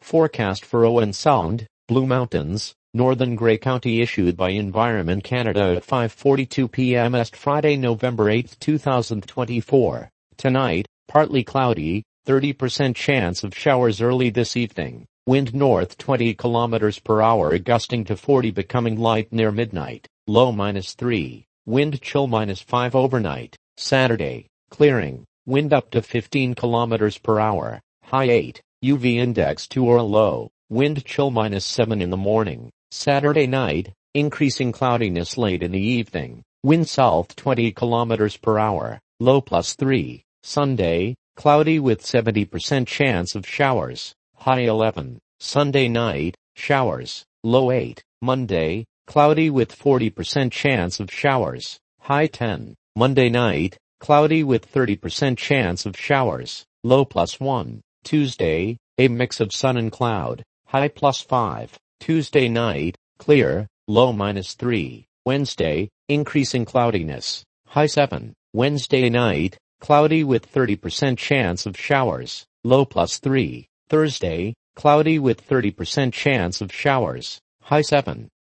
Forecast for Owen Sound, Blue Mountains, Northern Grey County issued by Environment Canada at 5:42 p.m. Est Friday, November 8, 2024. Tonight, partly cloudy, 30% chance of showers early this evening. Wind north 20 km per hour gusting to 40 becoming light near midnight. Low -3. Wind chill -5 overnight. Saturday, clearing. Wind up to 15 km per hour. High 8. UV index 2 or low. Wind chill -7 in the morning. Saturday night, increasing cloudiness late in the evening. Wind south 20 km per hour. Low +3. Sunday, cloudy with 70% chance of showers. High 11. Sunday night, showers. Low 8. Monday, cloudy with 40% chance of showers. High 10. Monday night, cloudy with 30% chance of showers. Low +1. Tuesday, a mix of sun and cloud. High +5. Tuesday night, clear, low -3. Wednesday, increasing cloudiness. High 7. Wednesday night, cloudy with 30% chance of showers. Low +3. Thursday, cloudy with 30% chance of showers. High 7.